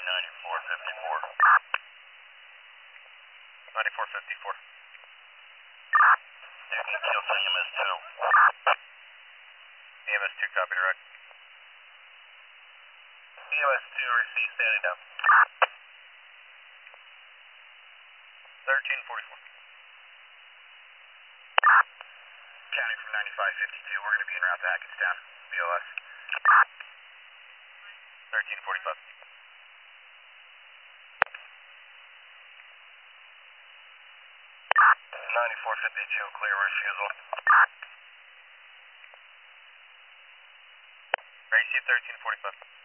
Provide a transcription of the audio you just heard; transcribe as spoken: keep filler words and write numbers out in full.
ninety-four fifty-four. ninety-four fifty-four. You can kill to E M S two. E M S two, copy direct. E M S two, receive, standing down. thirteen forty-four. Counting from ninety-five fifty-two, we're going to be en route to Hackettstown, B O S. thirteen forty-five. ninety-four fifty-two, clear refusal. Receive thirteen forty-five.